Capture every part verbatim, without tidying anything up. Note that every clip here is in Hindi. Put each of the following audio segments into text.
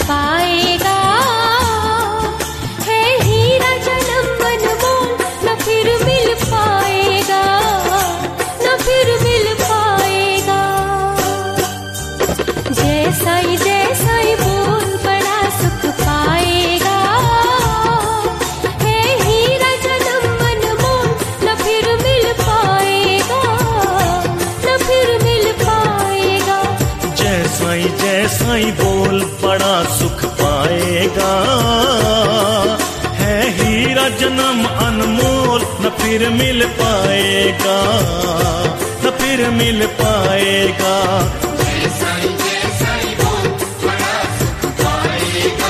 पाएगा। है हीरा जन्म अनमोल, न फिर मिल पाएगा, न फिर मिल पाएगा। जय साईं जय साईं बोल, बड़ा सुख पाएगा। है हीरा जन्म अनमोल, न फिर मिल पाएगा, न फिर मिल पाएगा। जय साईं जय साईं बोल, बड़ा सुख पाएगा। है हीरा जन्म अनमोल, न फिर मिल पाएगा, न फिर मिल पाएगा। जय साईं जय साईं बोल, बड़ा सुख पाएगा।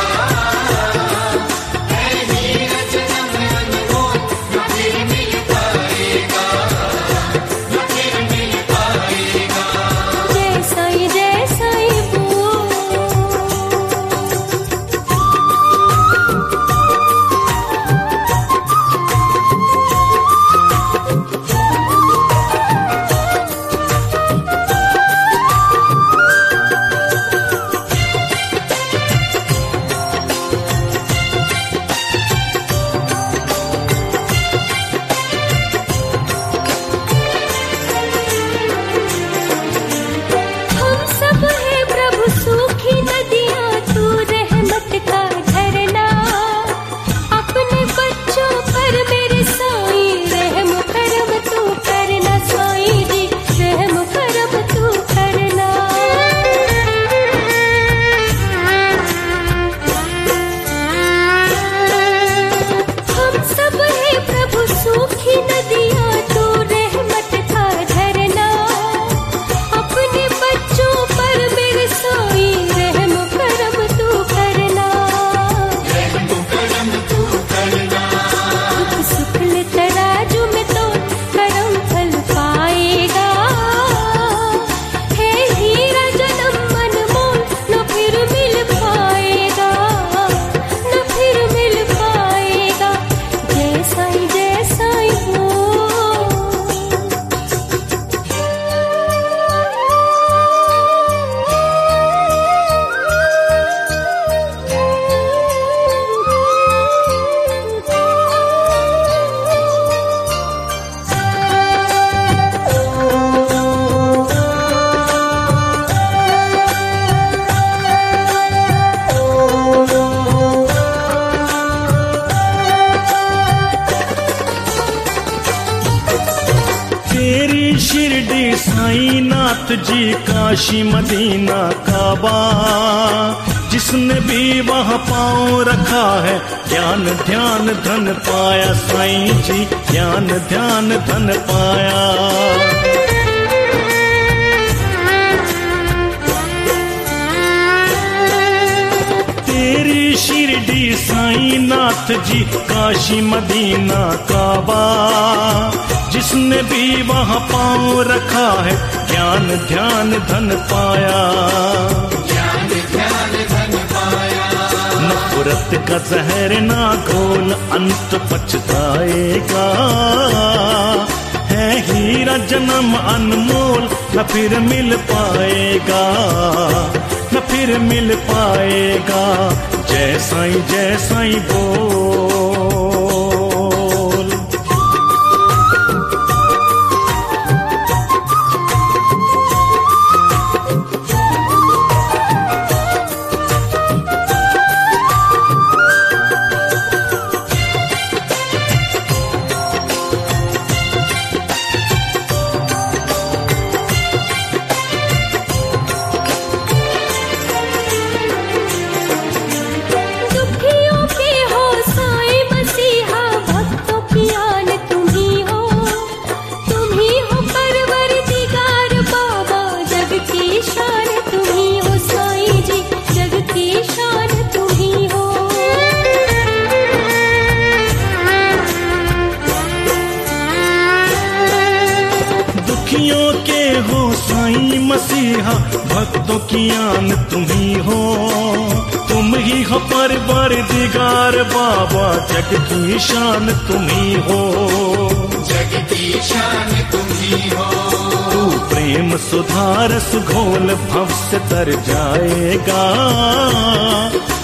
है हीरा जन्म अनमोल, न फिर मिल पाएगा, न फिर मिल पाएगा। जय साईं जय साईं बोल। हम सब है प्रभु सूखी नदियाँ, तू रहमत का झरना। अपने बच्चों पर मेरे साईं रहम करम तू करना। साईं जी रहम करम तू करना। हम सब है प्रभु सूखी नदियाँ, तू रहमत का झरना। अपने बच्चों पर मेरे साईं रहम करम तू करना। रहम करम तू करना। दुख सुख ले तराजू में तो करम फल पाएगा। है हीरा जन्म अनमोल, न फिर मिल पाएगा, न फिर मिल पाएगा। जय साईं जय साईं बोल। तेरी शिरडी साईं नाथ जी, काशी मदीना काबा। जिसने भी वहाँ पाँव रखा है, ज्ञान ध्यान धन पाया। साईं जी ज्ञान ध्यान धन पाया। तेरी शिरडी साईं नाथ जी, काशी मदीना काबा। जिसने भी वहाँ पाँव रखा है, ज्ञान ध्यान धन पाया। ज्ञान ध्यान धन पाया। नफरत का जहर ना घोल, अंत पछताएगा। है हीरा जन्म अनमोल, न फिर मिल पाएगा, न फिर मिल पाएगा। जय साईं जय साईं बोल। दुखियों के हो साईं मसीहा, भक्तों की आन तुम ही हो। तुम ही हो परवरदिगार बाबा, जग की शान तुम ही हो। साईं जी जग की शान तुम ही हो। दुखियों के हो साईं मसीहा, भक्तों की आन तुम ही हो। तुम ही हो परवरदिगार बाबा, जग की शान तुम ही हो। जग की शान तुम ही हो। तू प्रेम प्रेम सुधारस घोल भव से तर जाएगा।